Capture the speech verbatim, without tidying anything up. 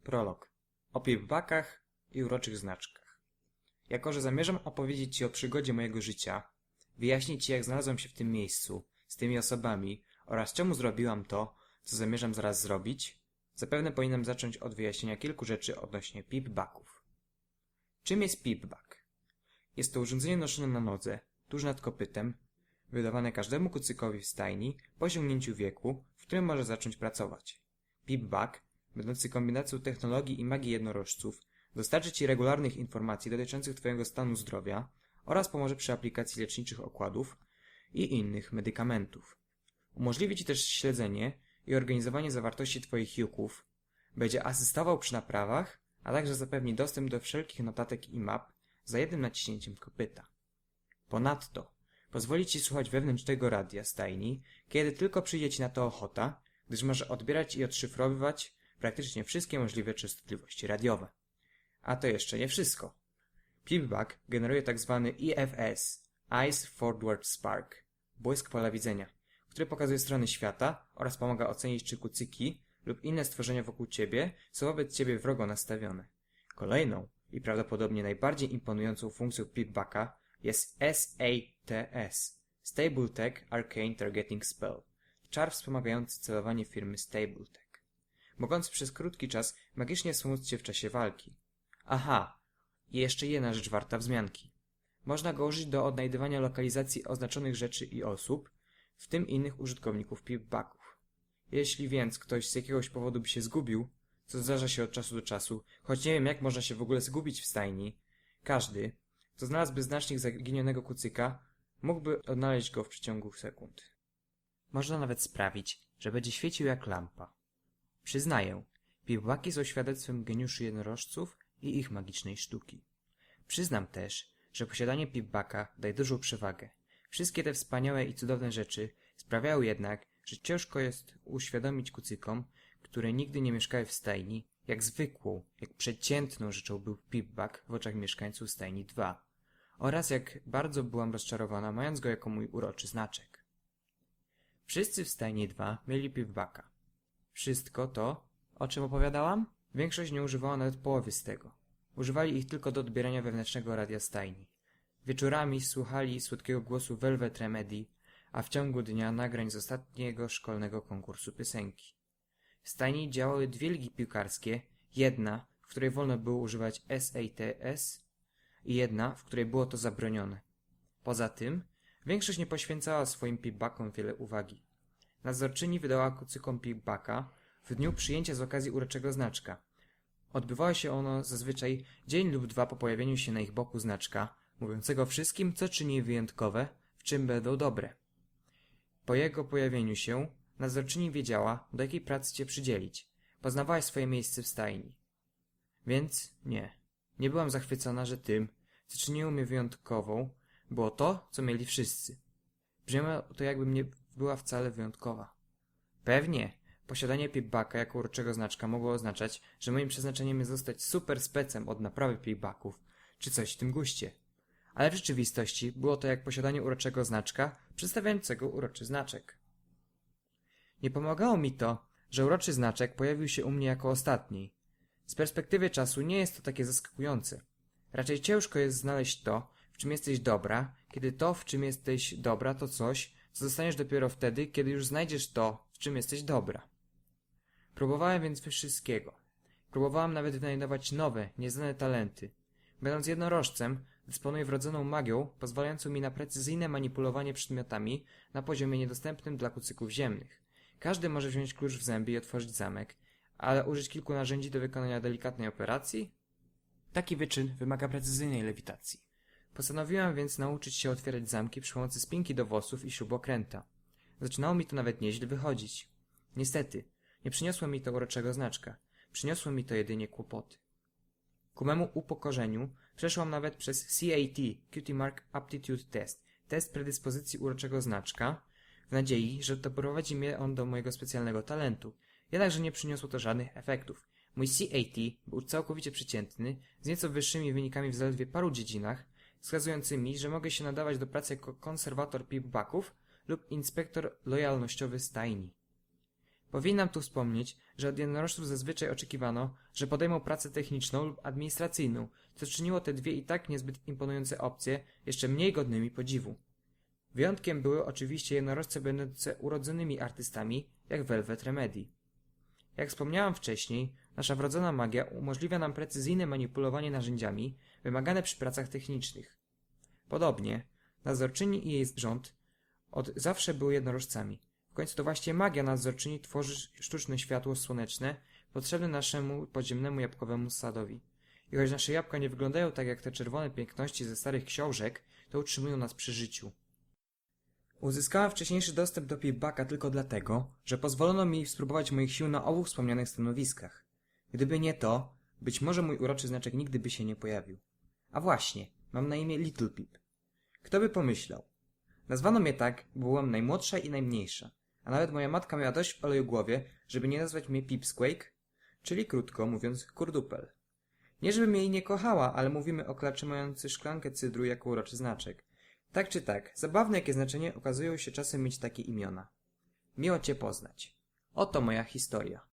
Prolog. O pipbakach i uroczych znaczkach. Jako że zamierzam opowiedzieć Ci o przygodzie mojego życia, wyjaśnić Ci, jak znalazłem się w tym miejscu, z tymi osobami oraz czemu zrobiłam to, co zamierzam zaraz zrobić, zapewne powinienem zacząć od wyjaśnienia kilku rzeczy odnośnie pipbaków. Czym jest pipbak? Jest to urządzenie noszone na nodze, tuż nad kopytem, wydawane każdemu kucykowi w stajni po osiągnięciu wieku, w którym może zacząć pracować. Pipbak, będący kombinacją technologii i magii jednorożców, dostarczy Ci regularnych informacji dotyczących Twojego stanu zdrowia oraz pomoże przy aplikacji leczniczych okładów i innych medykamentów. Umożliwi Ci też śledzenie i organizowanie zawartości Twoich juków, będzie asystował przy naprawach, a także zapewni dostęp do wszelkich notatek i map za jednym naciśnięciem kopyta. Ponadto pozwoli Ci słuchać wewnętrznego radia stajni, kiedy tylko przyjdzie Ci na to ochota, gdyż może odbierać i odszyfrowywać praktycznie wszystkie możliwe częstotliwości radiowe. A to jeszcze nie wszystko. Pipbak generuje tzw. E F S, Eyes Forward Spark, błysk pola widzenia, który pokazuje strony świata oraz pomaga ocenić, czy kucyki lub inne stworzenia wokół Ciebie są wobec Ciebie wrogo nastawione. Kolejną i prawdopodobnie najbardziej imponującą funkcją pipbaka jest S A T S, Stable Tech Arcane Targeting Spell, czar wspomagający celowanie firmy Stable Tech, mogący przez krótki czas magicznie wspomóc Cię w czasie walki. Aha, i jeszcze jedna rzecz warta wzmianki. Można go użyć do odnajdywania lokalizacji oznaczonych rzeczy i osób, w tym innych użytkowników pipbaków. Jeśli więc ktoś z jakiegoś powodu by się zgubił, co zdarza się od czasu do czasu, choć nie wiem, jak można się w ogóle zgubić w stajni, każdy, kto znalazłby znacznik zaginionego kucyka, mógłby odnaleźć go w przeciągu sekund. Można nawet sprawić, że będzie świecił jak lampa. Przyznaję, pipbaki są świadectwem geniuszu jednorożców i ich magicznej sztuki. Przyznam też, że posiadanie pipbaka daje dużą przewagę. Wszystkie te wspaniałe i cudowne rzeczy sprawiają jednak, że ciężko jest uświadomić kucykom, które nigdy nie mieszkały w stajni, jak zwykłą, jak przeciętną rzeczą był pipbak w oczach mieszkańców stajni dwa oraz jak bardzo byłam rozczarowana, mając go jako mój uroczy znaczek. Wszyscy w stajni dwa mieli pipbaka. Wszystko to, o czym opowiadałam, większość nie używała nawet połowy z tego. Używali ich tylko do odbierania wewnętrznego radia stajni. Wieczorami słuchali słodkiego głosu Velvet Remedy, a w ciągu dnia nagrań z ostatniego szkolnego konkursu piosenki. W stajni działały dwie ligi piłkarskie, jedna, w której wolno było używać S A T S i jedna, w której było to zabronione. Poza tym, większość nie poświęcała swoim pipbakom wiele uwagi. Nadzorczyni wydała kucykom pipbaka w dniu przyjęcia z okazji uroczego znaczka. Odbywało się ono zazwyczaj dzień lub dwa po pojawieniu się na ich boku znaczka, mówiącego wszystkim, co czyni je wyjątkowe, w czym będą dobre. Po jego pojawieniu się nadzorczyni wiedziała, do jakiej pracy Cię przydzielić. Poznawałaś swoje miejsce w stajni. Więc nie, nie byłam zachwycona, że tym, co czyniło mnie wyjątkową, było to, co mieli wszyscy. Brzmiało to, jakbym nie była wcale wyjątkowa. Pewnie, posiadanie pipbaka jako uroczego znaczka mogło oznaczać, że moim przeznaczeniem jest zostać super specem od naprawy pipbaków, czy coś w tym guście. Ale w rzeczywistości było to jak posiadanie uroczego znaczka przedstawiającego uroczy znaczek. Nie pomagało mi to, że uroczy znaczek pojawił się u mnie jako ostatni. Z perspektywy czasu nie jest to takie zaskakujące. Raczej ciężko jest znaleźć to, w czym jesteś dobra, kiedy to, w czym jesteś dobra, to coś, co dostaniesz dopiero wtedy, kiedy już znajdziesz to, w czym jesteś dobra. Próbowałem więc wszystkiego. Próbowałem nawet wynajdować nowe, nieznane talenty. Będąc jednorożcem, dysponuję wrodzoną magią, pozwalającą mi na precyzyjne manipulowanie przedmiotami na poziomie niedostępnym dla kucyków ziemnych. Każdy może wziąć klucz w zęby i otworzyć zamek, ale użyć kilku narzędzi do wykonania delikatnej operacji? Taki wyczyn wymaga precyzyjnej lewitacji. Postanowiłam więc nauczyć się otwierać zamki przy pomocy spinki do włosów i śrubokręta. Zaczynało mi to nawet nieźle wychodzić. Niestety, nie przyniosło mi to uroczego znaczka. Przyniosło mi to jedynie kłopoty. Ku memu upokorzeniu przeszłam nawet przez C A T, Cutie Mark Aptitude Test, test predyspozycji uroczego znaczka, w nadziei, że doprowadzi mnie on do mojego specjalnego talentu. Jednakże nie przyniosło to żadnych efektów. Mój C A T był całkowicie przeciętny, z nieco wyższymi wynikami w zaledwie paru dziedzinach, wskazującymi, że mogę się nadawać do pracy jako konserwator pipbaków lub inspektor lojalnościowy stajni. Powinnam tu wspomnieć, że od jednorożców zazwyczaj oczekiwano, że podejmą pracę techniczną lub administracyjną, co czyniło te dwie i tak niezbyt imponujące opcje jeszcze mniej godnymi podziwu. Wyjątkiem były oczywiście jednorożce będące urodzonymi artystami, jak Velvet Remedy. Jak wspomniałam wcześniej, nasza wrodzona magia umożliwia nam precyzyjne manipulowanie narzędziami wymagane przy pracach technicznych. Podobnie, nadzorczyni i jej rząd od zawsze były jednorożcami. W końcu to właśnie magia nadzorczyni tworzy sztuczne światło słoneczne potrzebne naszemu podziemnemu jabłkowemu sadowi. I choć nasze jabłka nie wyglądają tak jak te czerwone piękności ze starych książek, to utrzymują nas przy życiu. Uzyskałem wcześniejszy dostęp do Pip-Bucka tylko dlatego, że pozwolono mi spróbować moich sił na obu wspomnianych stanowiskach. Gdyby nie to, być może mój uroczy znaczek nigdy by się nie pojawił. A właśnie, mam na imię Little Pip. Kto by pomyślał? Nazwano mnie tak, bo byłam najmłodsza i najmniejsza, a nawet moja matka miała dość oleju w głowie, żeby nie nazwać mnie Pipsqueak, czyli krótko mówiąc kurdupel. Nie żebym jej nie kochała, ale mówimy o klaczy mający szklankę cydru jako uroczy znaczek. Tak czy tak, zabawne jakie znaczenie okazują się czasem mieć takie imiona. Miło cię poznać. Oto moja historia.